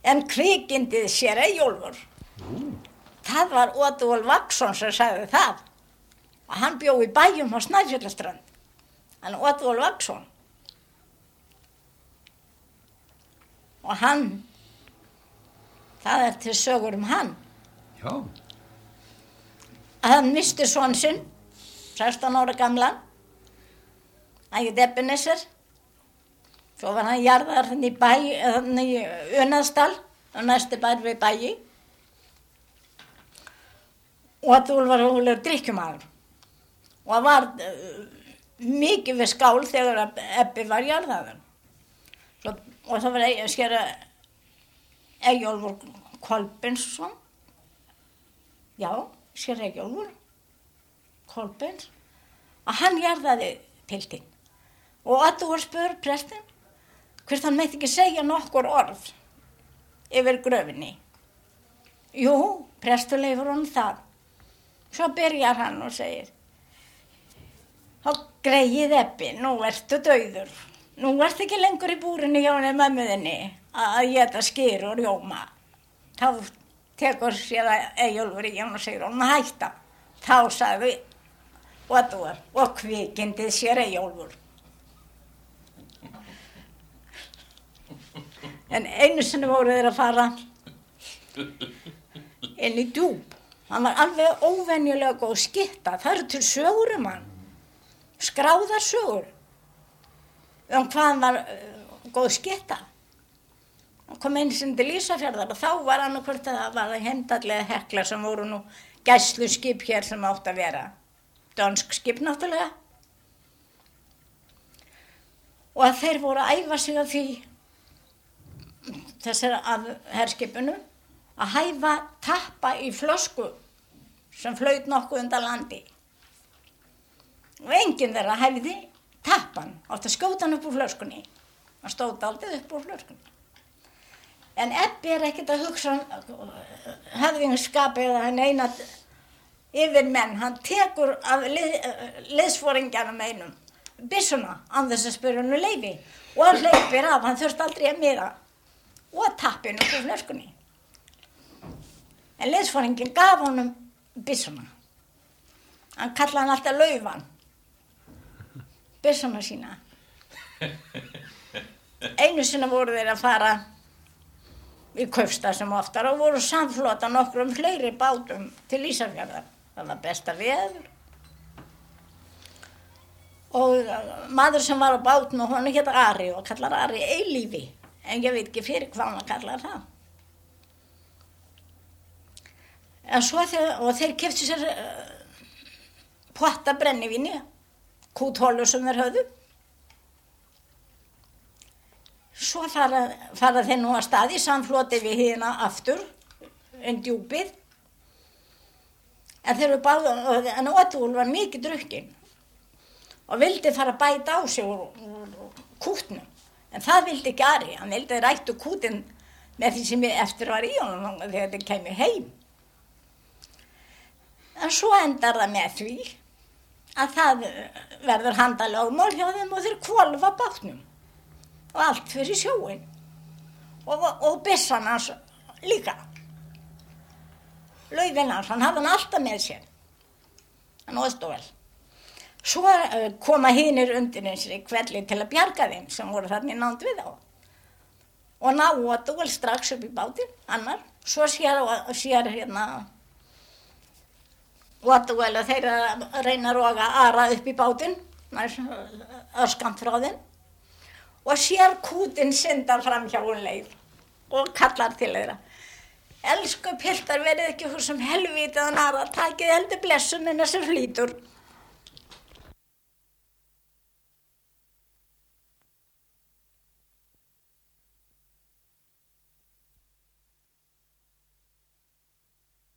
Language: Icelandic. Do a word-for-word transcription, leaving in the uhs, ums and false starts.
En kvikindið sér Eyjólfur, mm. það var Oddvól Vagnsson sem sagði það. Og hann bjó í bæjum á Snæfjallaströnd. Hann Oddvól Vagnsson. Og hann, það er til sögur um hann. Já. Að hann misti son sinn, sextán ára gamlan. Hann heit Ebenezer. Svo var hann jarðar hann í bæ, hann í Unaðsdal, og næsti bær við bæi. Og Oddvól var hóflegur drykkjumaður. Og hann var uh, mikið við skál þegar Ebbi var jarðaður. Svo, og það var að skera Eyjólfur Kolbeinsson. Já, skera Eyjólfur Kolbeins. Og hann jarðaði piltinn. Og Oddvól spurði prestinn hvort hann mætti ekki segja nokkur orð yfir gröfinni. Jú, prestur leyfir honum það. Svo byrjar hann og segir: Þá greið Ebbi, nú ertu dauður. Nú ertu ekki lengur í búrinu hjá henni mömmuðinni að éta skyr og rjóma. Þá tekur sér Eyjólfur í hann og segir honum að hætta. Þá sagði Oddvól: Og kvikindið sér Eyjólfur. En einu sinni voru þeir að fara inn í djúp. Hann var alveg óvenjulega góð skytta. Það eru til sögur um hann. Skráðar sögur. Um hvað hann var uh, góð skytta. Hann kom einu sinni til Ísafjarðar og þá var hann og hvort að það var heimdallega Hekla sem voru nú gæsluskip hér sem átt að vera. Dönsk skip náttúrulega. Og að þeir voru að æfa sig af því þessar af herskipinu að hæfa tappa í flösku sem flaut nokkuð undan landi. Og enginn þeirra hæfði tappan, átti að skjóta hann upp úr flöskunni. Hann stóð aldrei upp úr flöskunni. En Ebbi er ekkert að hugsa höfðingskapi eða hann eina yfir menn. Hann tekur af lið, liðsforingjanum einum byssuna án þess að spyrja hann leyfi og hann hleypir af, hann þurfti aldrei að miða. Og tappinu úr flöskunni. En liðsforinginn gaf honum byssuna. Hann kallaði hann alltaf Laufan. Byssuna sína. Einu sinni voru þeir að fara í Kaupstað sem oftar og voru samflota nokkrum fleiri bátum til Ísafjarðar. Það var besta veður. Og maður sem var á bátnum, hann hét Ari og kallar Ari Eilífi. En ég veit ekki fyrir hvað hann kallar það. En svo þeir, og þeir keyptu sér uh, potta brennivíni, kúthólu sem þeir höfðu. Svo fara, fara þeir nú að staði, samfloti við hérna aftur, en djúpið. En þeir eru báðu, en Oddvól var mikið drukkinn og vildi fara að bæta á sig úr, úr kútnum. En það vildi ekki Ari, hann vildi rættu kútinn með því sem ég eftir var í honum þegar þeir kemur heim. En svo endar það með því að það verður handalögmál hjá þeim og þeir hvolfa bátnum og allt fyrir sjóinn og, og byssan hans líka. Laufinn hans, hann hafði hann alltaf með sér, hann Oddvól. Svo koma hinir undir eins og kvelli til að bjarga þeim sem voru þarna í nánd við á. Og ná Oddvól strax upp í bátinn, annar. Svo sér, sér hérna Oddvól og þeir reyna að roga Ara upp í bátinn, örskammt frá þeim. Og sér kútinn synda fram hjá hún leið og kallar til þeirra: Elsku piltar, verið ekki hús um helvítiðan Ara, takið heldur blessunina sem flýtur.